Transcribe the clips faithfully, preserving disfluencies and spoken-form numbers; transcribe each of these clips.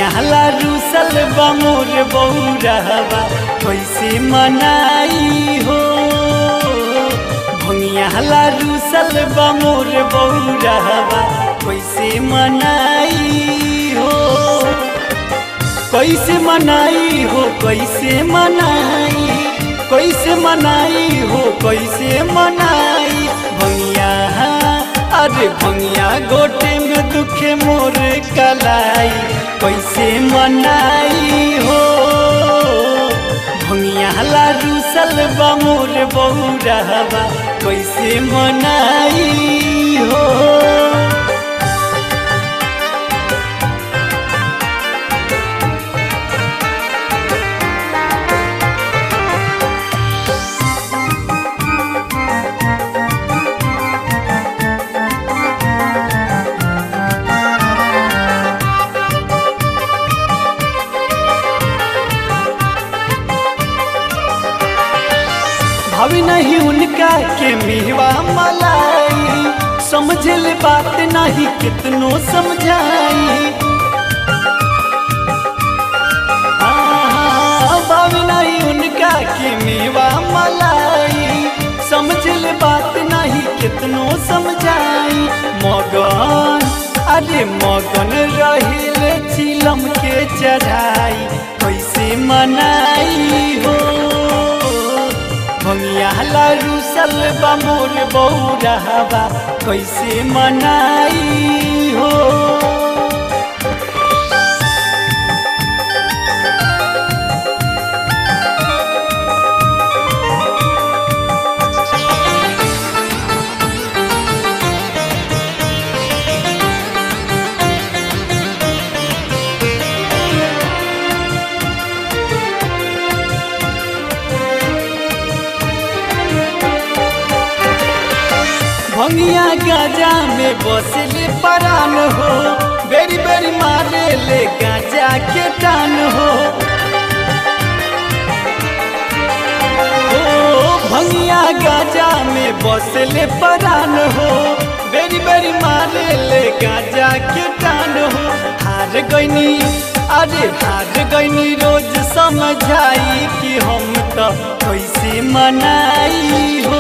भंगिया ला रूसल बमोर बौरहवा कैसे मनाई हो। भंगिया ला रूसल बमोर बौरहवा कैसे मनाई हो। कैसे मनाई हो कैसे मनाई कैसे मनाई हो कैसे मनाई। भंगिया अरे भंगिया गोटे में दुखे मोर कलाई कैसे मनाई हो। भंगिया ला रूसल बमोर बौरहवा कैसे मनाई हो। भाभी नहीं उनका के मेवा मलाई समझल बात नहीं कितनो समझाई। भाभी नहीं उनका के मेवा मलाई समझल बात नहीं कितनो समझाई। मगन अरे मगन रहिल चिलम के चढ़ाई कैसे मनाई हो। भंगिया ला रूसल बमोर बौरहवा कैसे मनाई हो। भंगिया गाजा में बसले परान हो बेरी बेरी मारे ले गाजा के टान हो। ओ भंगिया गाजा में बसले परान हो बेरी बेरी मारे ले गाजा के टान हो। हार गईनी अरे हार गईनी रोज समझाई कि हम तो कैसे मनाई हो।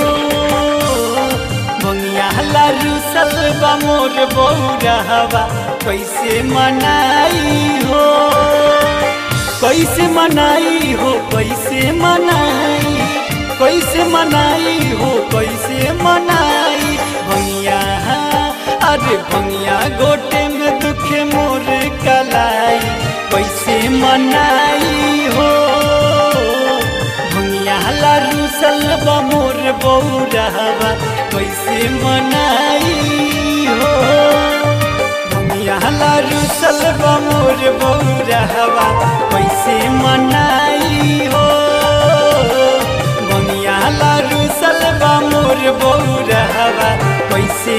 भंगिया ला रूसल बमोर बौरहवा कैसे मनाई हो। कैसे मनाई हो कैसे मनाई कैसे मनाई हो कैसे मनाई। भंगिया अरे भंगिया गोटे में दुखे मोर कलाई कैसे मनाई हो। भंगिया ला रूसल बमोर बौरहवा कैसे मनाई हो। भंगिया ला रूसल बमोर बौरहवा कैसे मनाई हो। भंगिया ला रूसल बमोर बौरहवा कैसे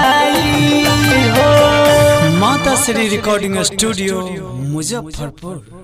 मनाई हो। माता श्री रिकॉर्डिंग स्टूडियो मुजफ्फरपुर।